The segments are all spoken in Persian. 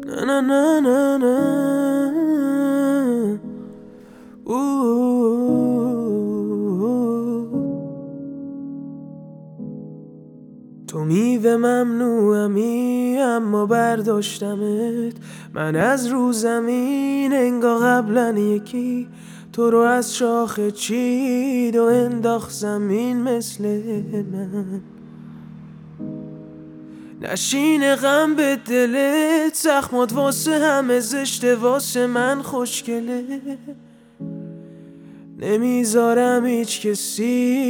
نه نه نه نه نه تو میوه ممنوعمی اما برداشتمت من از رو زمین انگار قبلا یکی تو رو از شاخه چید و انداخت زمین مثل من نشین غم به دلت زخمات واسه همه زشته واسه من خوشگله نمیذارم هیچ کسی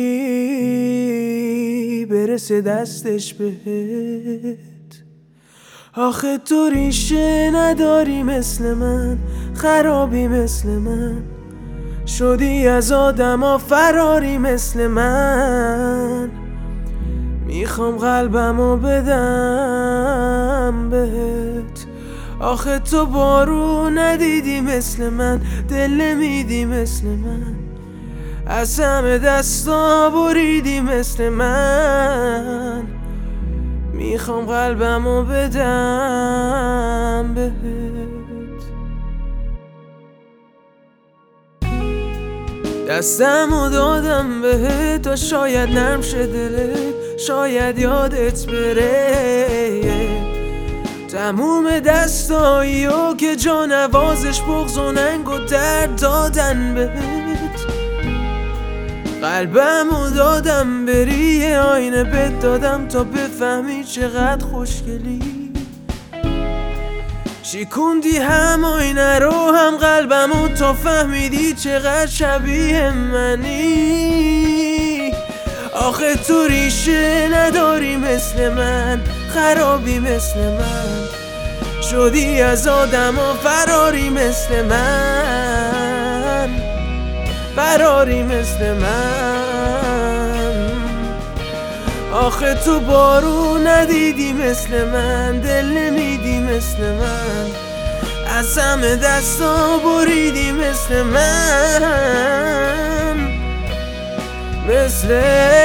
برسه دستش بهت آخه تو ریشه نداری مثل من خرابی مثل من شدی از آدما فراری مثل من میخوام قلبمو بدم بهت آخه تو بارون ندیدی مثل من دل نمیدی مثل من از همه دستا بریدی مثل من میخوام قلبمو بدم بهت دستمو دادم بهت تا شاید نرم شه دلت شاید یادت بره تموم دستاییو که جا نوازش بغض و ننگ و درد دادن بهت قلبمو دادم بری یه آینه بهت دادم تا بفهمی چقدر خوشگلی شیکوندی هم آینه رو هم قلبمو تا فهمیدی چقدر شبیه منی آخه تو ریشه نداری مثل من خرابی مثل من شدی از آدما فراری مثل من فراری مثل من آخه تو بارون ندیدی مثل من دل نمیدی مثل من از همه دستا بریدی مثل من مثل